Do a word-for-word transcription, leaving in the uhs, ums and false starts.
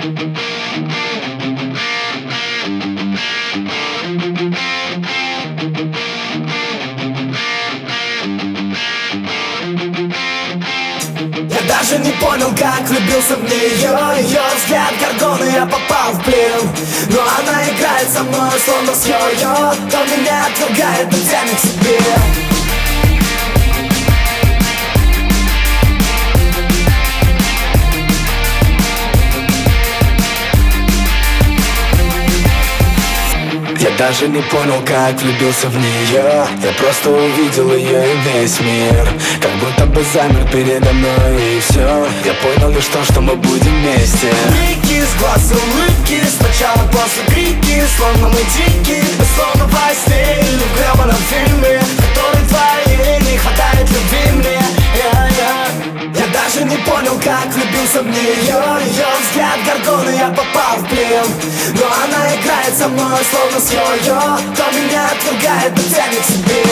Я даже не понял, как влюбился в нее. Ее взгляд горгоны, я попал в плен. Но она играет со мной, словно с йо-йо. То меня отвергает, но тянет к себе. Я даже не понял, как влюбился в нее. Я просто увидел ее и весь мир как будто бы замер передо мной, и все. Я понял лишь то, что мы будем вместе. Крики с глаз, улыбки, сначала после крики. Словно мы дикие, словно во сне или в гребаном фильме, который твоей не хватает любви мне. Я даже не понял, как влюбился в нее. Ее взгляд горгоны, я попал в плен. Но она играет со мной, словно с йо-йо. То меня отвергает, но тянет к себе.